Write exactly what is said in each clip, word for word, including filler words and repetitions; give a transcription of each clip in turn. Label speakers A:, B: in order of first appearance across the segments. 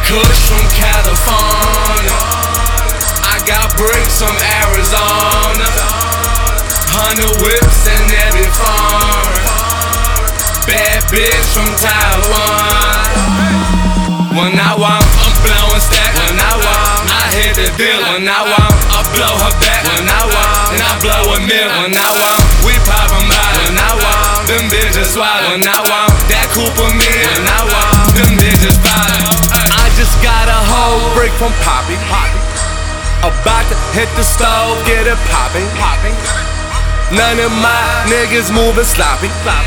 A: kush from California. I got bricks from Arizona. Hundred whips in every foreign. Bad bitch from Taiwan. When I want, I'm blowing stack. When I want, I hit the deal. When I want, I blow her back. When I want, and I blow a mill. When I want, we poppin' by. When I want, them bitches wild. When I want, that Cooper me. When I want, them bitches violent. I just got a whole brick from Poppy. About to hit the stove, get it poppin'. None of my niggas moving sloppy.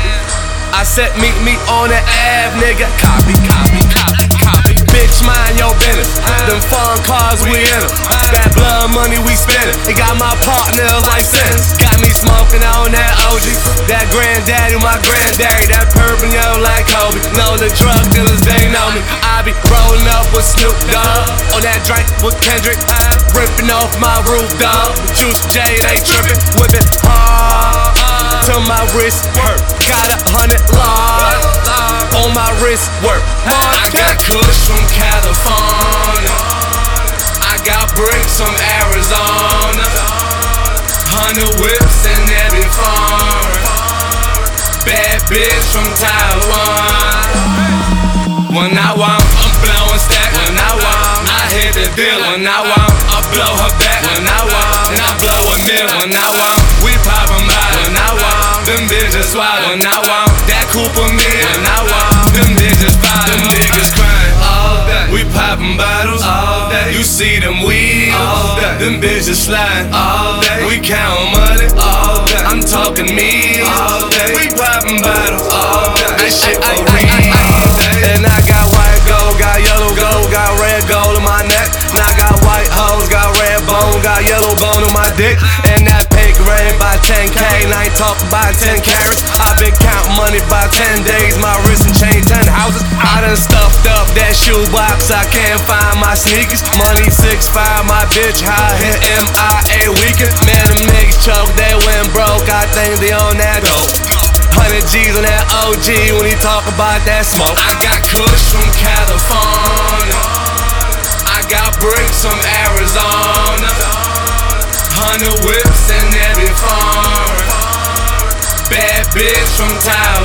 A: I said meet me on the Ave, nigga. Copy, copy, copy, copy. Bitch, mind your business. Them foreign cars, we in them. That blood money, we spendin'. It got my partner life sentence. Got me smoking on that O G. That granddaddy, my granddaddy. That purple yo like Kobe. Know the drug dealers, they know me. I be rollin' up with Snoop Dogg. On that drink with Kendrick. Rippin' off my roof, dog. Juice J, they trippin'. Whippin' hard till my wrist hurt. Got a hundred large on my wrist work. I got kush from California. I got bricks from Arizona. Hundred whips in every foreign. Bad bitch from Taiwan. When I want, I'm blowing stack. When I want, I hit the deal. When I want, I blow her back. When I want, and I blow a mill. When I want, we poppin' by. When I want, them bitches wild. When I want, that Cooper me. When I want, them bitches violent. Them niggas crying all day. We poppin' bottles all day. You see them wheels all day. Them bitches sliding all day. We countin' money all day. I'm talking meals all day. We poppin' bottles all day. This shit for real. And I got white gold, got yellow gold, got red gold in my neck. And I got white hoes, got red bone, got yellow bone in my dick. And that pink red by ten K, and I ain't talking about ten carats. I been counting money by ten days, my wrist and chain ten houses. I done stuffed up that shoebox, I can't find my sneakers. Money six five, my bitch high, hit M I A weekend. Man, them niggas choke, they went broke, I think they on that dope. Hundred G's on that O G when he talk about that smoke. I got kush from California. I got bricks from Arizona. Hundred whips in every foreign. Bad bitch from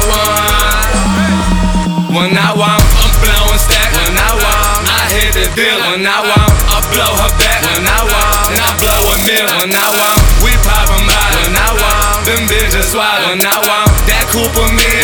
A: Taiwan. When I want, I'm blowing stack. When I want, I hit the deal. When I want, I blow her back. When I want, and I blow a mill. When I want, we poppin' by. When I want, them bitches wild. When I want, that Cooper me.